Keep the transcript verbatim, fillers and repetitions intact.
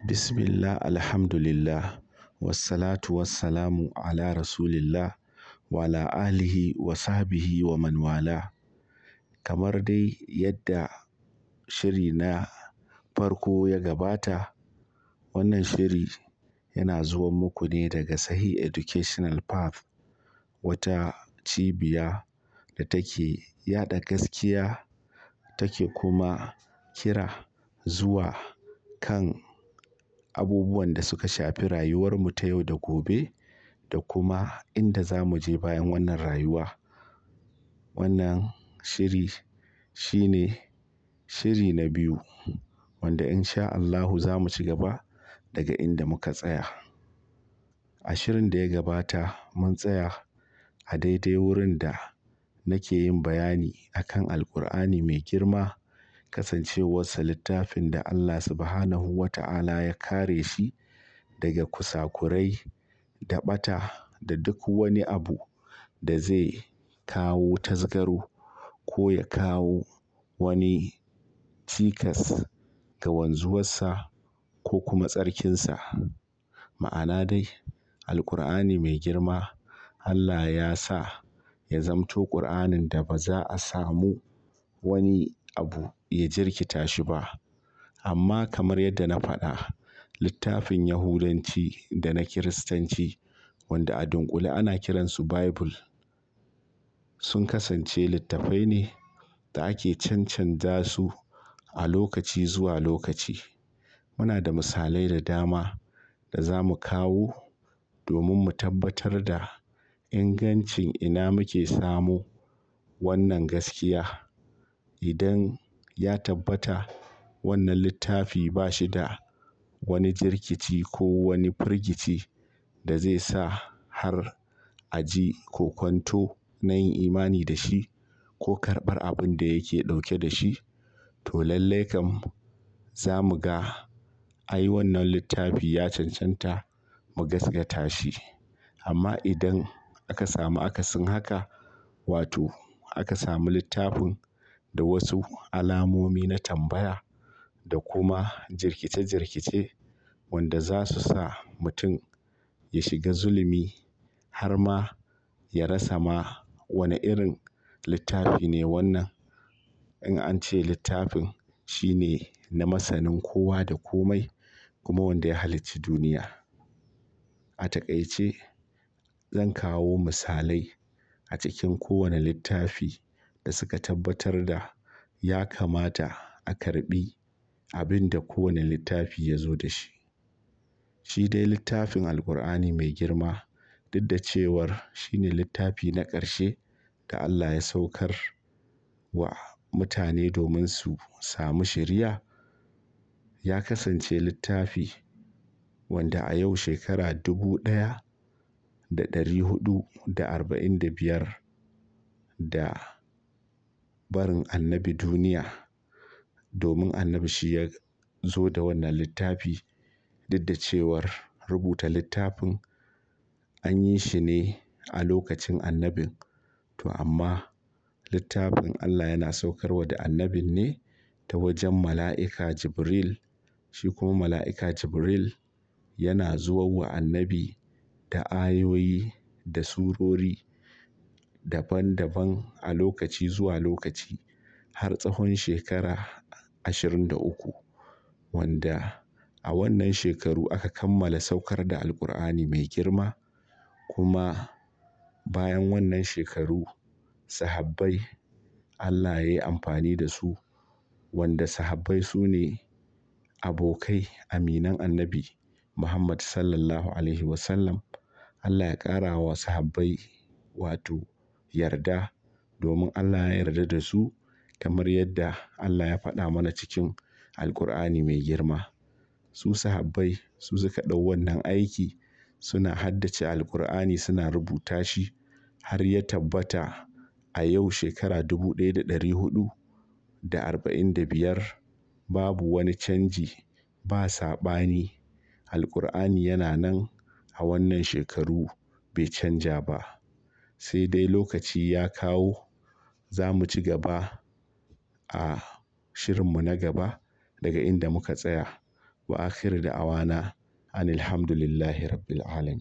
Bismillah, alhamdulillah, wassalatu wassalamu ala rasulillah wa ala alihi wa sahbihi wa man wala. Kamar dai yadda shiri na farko ya gabata, wannan shiri yana zuwan muku ne daga Sahih Educational Path, wata cibiya da take yaɗa gaskiya take kuma kira zuwa kan abubuwan da suka shafi rayuwar mu ta yau da gobe da kuma inda za mu je bayan wannan rayuwa. Wannan shiri shine shiri na biyu wanda in sha Allahu za mu ci gaba daga inda muka tsaya. A shirin da ya gabata mun tsaya a daidai wurin da nake yin bayani akan Alqur'ani mai girma, kasancewarsa littafin da Allah Subhanahu wa ta'ala ya kare shi daga kusakurai da ɓata da duk wani abu da zai kawo tasgaro ko ya kawo wani cikas ga wanzuwarsa ko kuma tsarkinsa. Ma'ana dai Alqur'ani mai girma Allah ya sa ya zamto Qur'anin da ba za a samu wani abu ya jirkita shi ba. Amma kamar yadda na faɗa, littafin Yahudanci da na Kiristanci wanda a dunkule ana kiransu Bible sun kasance littafai ne da ake cancanza su a lokaci zuwa lokaci. Muna da misalai da dama da za mu kawo domin mu tabbatar da ingancin ina muke samo wannan gaskiya. Idan ya tabbata wannan littafi ba shi da wani jirkici ko wani firgici da zai sa har a ji kokwanto na yin imani da shi ko karɓar abin da yake ɗauke da shi, to lallai kam za mu ga ai wannan littafi ya cancanta mu gaskata shi. Amma idan aka samu akasin haka, wato aka samu littafin da wasu alamomi na tambaya da kuma jirkice-jirkice wanda za su sa mutum ya shiga zulumi har ma ya rasa ma wane irin littafi ne wannan. In an ce littafin shine na masanin kowa da komai kuma wanda ya halicci duniya. A takaice zan kawo misalai a cikin kowane littafi da suka tabbatar da ya kamata a karɓi abin da kowane littafi ya zo da shi. Shi dai littafin Alqur'ani mai girma, duk da cewar shine littafi na ƙarshe da Allah ya saukar wa mutane domin su samu shiriya, ya kasance littafi wanda a yau shekara dubu ɗaya da ɗari huɗu da arba'in da biyar da barin Annabi duniya, domin Annabi shi ya zo da wannan littafi. Duk da cewar rubuta littafin an yi shi ne a lokacin Annabin, to amma littafin Allah yana saukarwa da Annabin ne ta wajen Mala'ika Jibril. Shi kuma Mala'ika Jibril yana zuwa wa Annabi da ayoyi da surori daban-daban a lokaci zuwa lokaci har tsahon shekara ashirin da uku, wanda a wannan shekaru aka kammala saukar da Alqur'ani mai girma. Kuma bayan wannan shekaru sahabbai Allah ya yi amfani da su, wanda sahabbai su ne abokai aminan Annabi Muhammad Sallallahu Alaihi Wasallam. Allah ya ƙara wa sahabbai wato yarda domin Allah ya yarda da su kamar yadda Allah ya faɗa mana cikin Alqur'ani mai girma. Su sahabbai su suka ɗau wannan aiki, suna haddace Alqur'ani suna rubuta shi har ya tabbata a yau shekara dubu ɗaya da ɗari huɗu da arba'in da biyar babu wani canji, ba saɓani. Alqur'ani yana nan a wannan shekaru bai canja ba. Sai dai lokaci ya kawo za mu ci gaba a shirinmu na gaba daga inda muka tsaya wa akhiru da'awana anil hamdulillahi rabbil alamin.